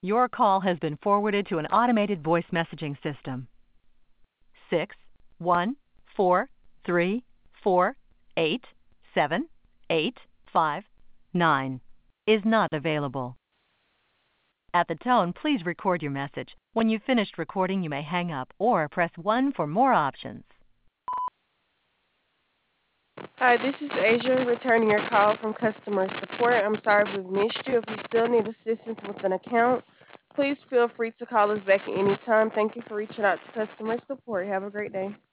Your call has been forwarded to an automated voice messaging system. 614348785 is not available. At the tone, please record your message. When you've finished recording, you may hang up or press 1 for more options. Hi, this is Asia returning your call from customer support. I'm sorry if we've missed you. If you still need assistance with an account, please feel free to call us back at any time. Thank you for reaching out to customer support. Have a great day.